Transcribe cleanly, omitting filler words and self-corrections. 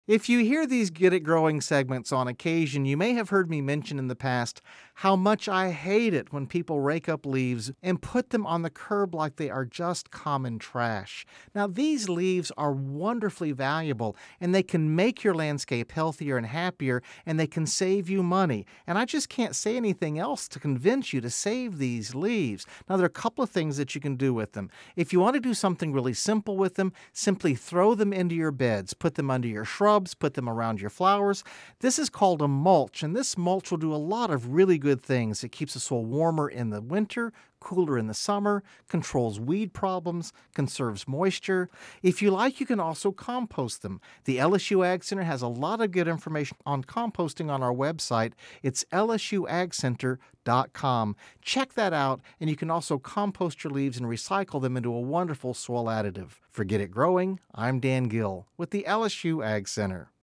If you hear these Get It Growing segments on occasion, you may have heard me mention in the past how much I hate it when people rake up leaves and put them on the curb like they are just common trash. Now, these leaves are wonderfully valuable and they can make your landscape healthier and happier and they can save you money. And I just can't say anything else to convince you to save these leaves. Now, there are a couple of things that you can do with them. If you want to do something really simple with them, simply throw them into your beds, put them under your shrubs, put them around your flowers. This is called a mulch, and this mulch will do a lot of really good things. It keeps the soil warmer in the winter, cooler in the summer, controls weed problems, conserves moisture. If you like, you can also compost them. The LSU Ag Center has a lot of good information on composting on our website. It's lsuagcenter.com. Check that out, and you can also compost your leaves and recycle them into a wonderful soil additive. For Get It Growing, I'm Dan Gill with the LSU Ag Center.